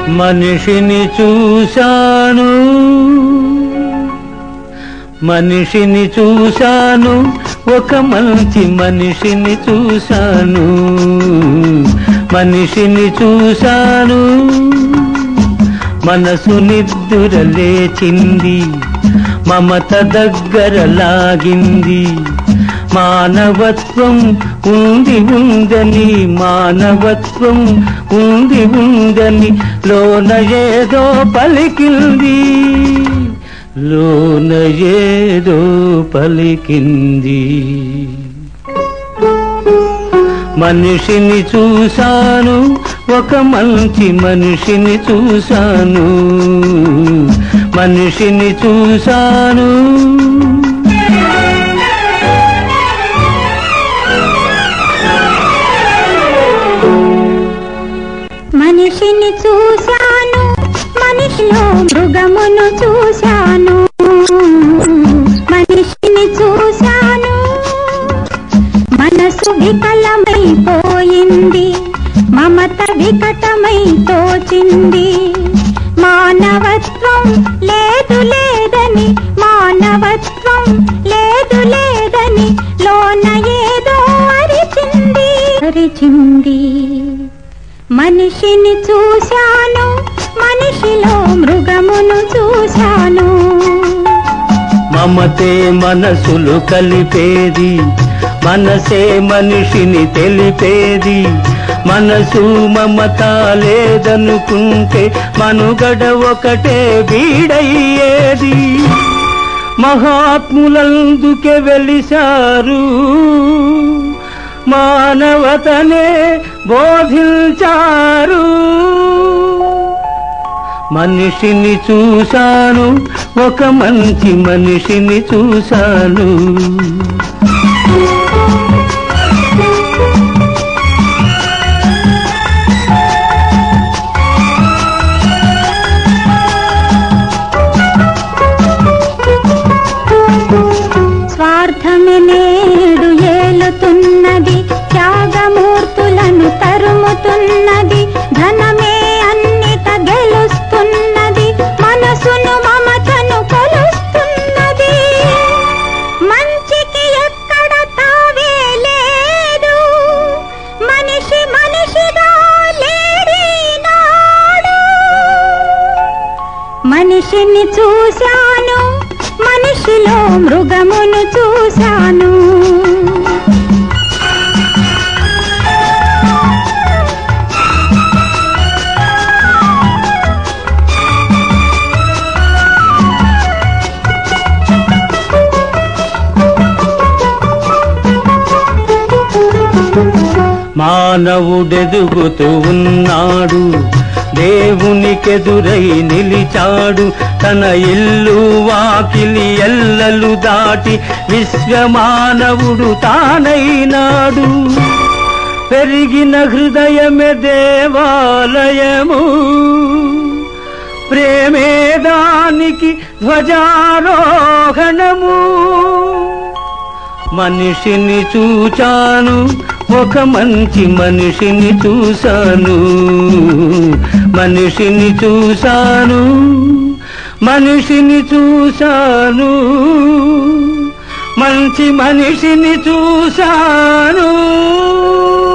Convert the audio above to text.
మనిషిని చూశాను, మనిషిని చూశాను, ఒక మంచి మనిషిని చూశాను, మనిషిని చూశాను. మనసు నిద్దుర లేచింది, మమత దగ్గర లాగింది. మానవత్వం ఉంది ఉందని, మానవత్వం ఉంది ఉందని లోన ఏదో పలికింది, లోన ఏదో పలికింది. మనిషిని చూశాను, ఒక మంచి మనిషిని చూశాను, మనిషిని చూశాను. మనిషిని చూశాను, మనిషిలో మృగమును చూశాను, మనిషిని చూశాను. మనసు వికలమైపోయింది, మమత వికటమై తోచింది. మానవత్వం లేదు లేదని, మానవత్వం లేదు లేదని లోన ఏదో అరిచింది, అరిచింది. మనిషిని చూశాను, మనిషిలో మృగమును చూశాను. మమతే మనసులు కలిపేది, మనసే మనిషిని తెలిపేది. మనసు మమత లేదనుకుంటే మనుగడ ఒకటే బీడయ్యేది. మహాత్ములందుకే వెలిశారు, మానవతనే బోధించారు. మనిషిని చూశాను, ఒక మంచి మనిషిని చూశాను. స్వార్థమే నేడు ఏలుతున్నది, త్యాగమూర్తులను తరుముతున్నది. ధనమే అన్నిట గెలుస్తున్నది, మనసును మమతను కొలుస్తున్నది. మంచికి ఎక్కడ తావే లేదు, మనిషి మనిషిగా లేడినాడు. మనిషిని చూశాను, మనిషిలో మృగమును చూశాను. మానవుడెదుగుతూ ఉన్నాడు, దేవునికెదురై నిలిచాడు. తన ఇల్లు వాకిలి ఎల్లలు దాటి విశ్వమానవుడు తానైనాడు. పెరిగిన హృదయమే దేవాలయము, ప్రేమే దానికి ధ్వజారోహణము. మనిషిని చూచాను, ఒక మంచి మనిషిని చూశాను, మనిషిని చూశాను, మనిషిని చూశాను, మంచి మనిషిని చూశాను.